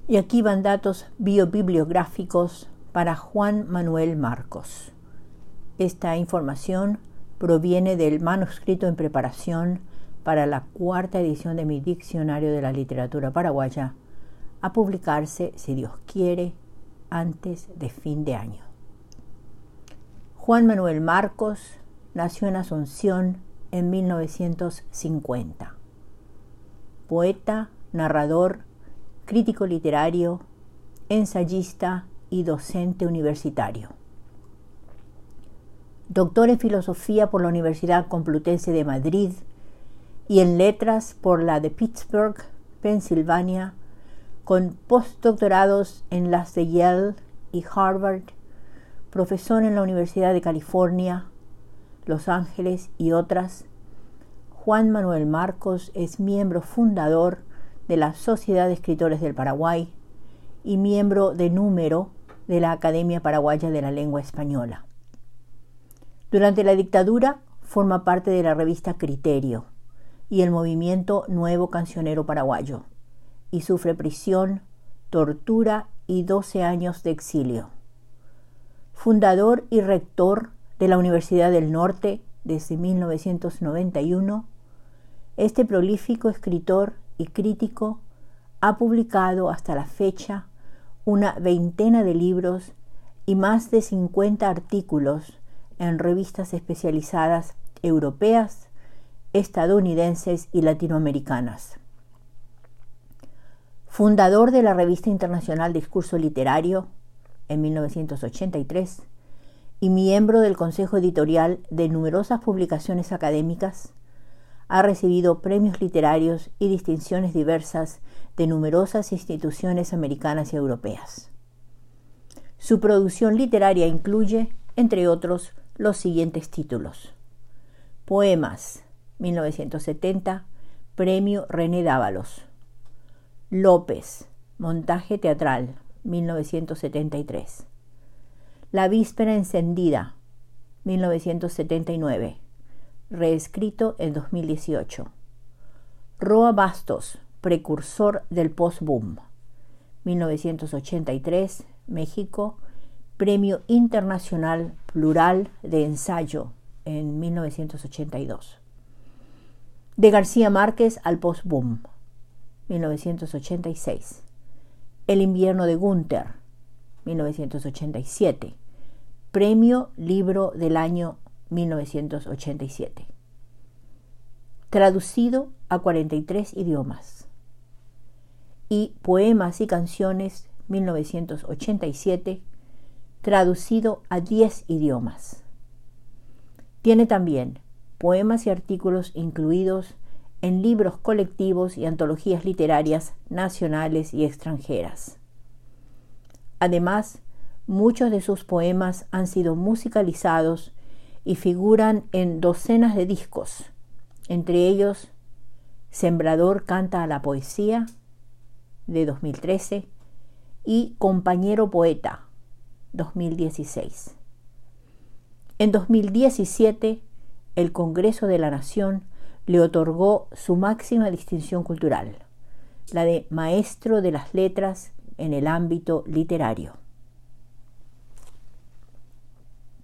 Y aquí van datos biobibliográficos para Juan Manuel Marcos. Esta información proviene del manuscrito en preparación para la 4ª edición de mi Diccionario de la Literatura Paraguaya, a publicarse, si Dios quiere, antes de fin de año. Juan Manuel Marcos nació en Asunción en 1950. Poeta, narrador, crítico literario, ensayista y docente universitario. Doctor en Filosofía por la Universidad Complutense de Madrid y en Letras por la de Pittsburgh, Pensilvania, con postdoctorados en las de Yale y Harvard, profesor en la Universidad de California, Los Ángeles y otras. Juan Manuel Marcos es miembro fundador de la Sociedad de Escritores del Paraguay y miembro de número de la Academia Paraguaya de la Lengua Española. Durante la dictadura forma parte de la revista Criterio y el movimiento Nuevo Cancionero Paraguayo, y sufre prisión, tortura y 12 años de exilio. Fundador y rector de la Universidad del Norte desde 1991, este prolífico escritor y crítico ha publicado hasta la fecha una veintena de libros y más de 50 artículos en revistas especializadas europeas, estadounidenses y latinoamericanas. Fundador de la Revista Internacional Discurso Literario en 1983 y miembro del Consejo Editorial de numerosas publicaciones académicas, ha recibido premios literarios y distinciones diversas de numerosas instituciones americanas y europeas. Su producción literaria incluye, entre otros, los siguientes títulos: Poemas, 1970, Premio René Dávalos. López, Montaje Teatral, 1973. La Víspera Encendida, 1979, reescrito en 2018. Roa Bastos, precursor del post-boom, 1983, México, Premio Internacional Plural de Ensayo en 1982. De García Márquez al post-boom, 1986. El invierno de Gunther, 1987. Premio Libro del Año 1987. Traducido a 43 idiomas. Y Poemas y Canciones, 1987, traducido a 10 idiomas. Tiene también poemas y artículos incluidos en libros colectivos y antologías literarias nacionales y extranjeras. Además, muchos de sus poemas han sido musicalizados y figuran en docenas de discos, entre ellos Sembrador canta a la poesía, de 2013, y Compañero Poeta, 2016. En 2017, el Congreso de la Nación le otorgó su máxima distinción cultural, la de Maestro de las Letras en el ámbito literario.